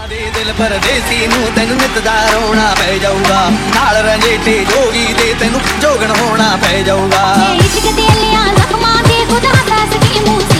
दिल परदेसी नूं तैनूं नित दा रोना पै जाऊगा, नाल रंजेटे जोगी दे तैनूं जोगण होना पै जाऊगा। इश्क दे लिया जख्मां ते खुदा दस की मूं